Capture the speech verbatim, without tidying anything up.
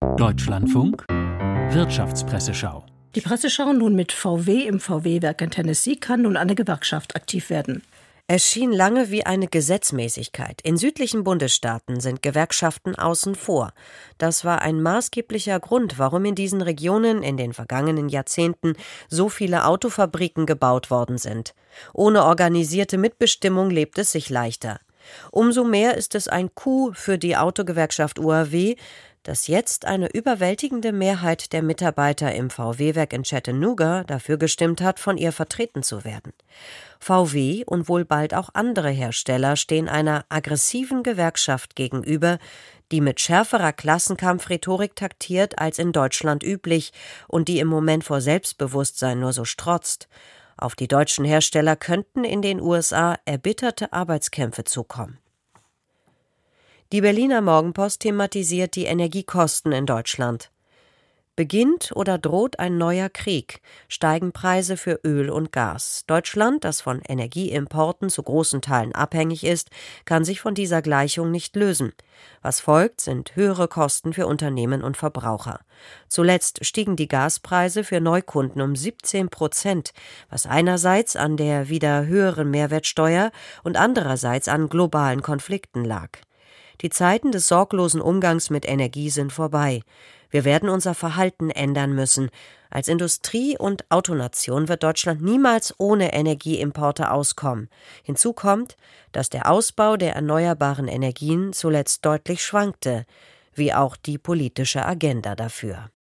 Deutschlandfunk Wirtschaftspresseschau. Die Presseschau nun mit V W. Im V W-Werk in Tennessee kann nun eine Gewerkschaft aktiv werden. Es schien lange wie eine Gesetzmäßigkeit. In südlichen Bundesstaaten sind Gewerkschaften außen vor. Das war ein maßgeblicher Grund, warum in diesen Regionen in den vergangenen Jahrzehnten so viele Autofabriken gebaut worden sind. Ohne organisierte Mitbestimmung lebt es sich leichter. Umso mehr ist es ein Coup für die Autogewerkschaft U A W, dass jetzt eine überwältigende Mehrheit der Mitarbeiter im V W-Werk in Chattanooga dafür gestimmt hat, von ihr vertreten zu werden. V W und wohl bald auch andere Hersteller stehen einer aggressiven Gewerkschaft gegenüber, die mit schärferer Klassenkampfrhetorik taktiert als in Deutschland üblich und die im Moment vor Selbstbewusstsein nur so strotzt. Auf die deutschen Hersteller könnten in den U S A erbitterte Arbeitskämpfe zukommen. Die Berliner Morgenpost thematisiert die Energiekosten in Deutschland. Beginnt oder droht ein neuer Krieg? Steigen Preise für Öl und Gas? Deutschland, das von Energieimporten zu großen Teilen abhängig ist, kann sich von dieser Gleichung nicht lösen. Was folgt, sind höhere Kosten für Unternehmen und Verbraucher. Zuletzt stiegen die Gaspreise für Neukunden um siebzehn Prozent, was einerseits an der wieder höheren Mehrwertsteuer und andererseits an globalen Konflikten lag. Die Zeiten des sorglosen Umgangs mit Energie sind vorbei. Wir werden unser Verhalten ändern müssen. Als Industrie- und Autonation wird Deutschland niemals ohne Energieimporte auskommen. Hinzu kommt, dass der Ausbau der erneuerbaren Energien zuletzt deutlich schwankte, wie auch die politische Agenda dafür.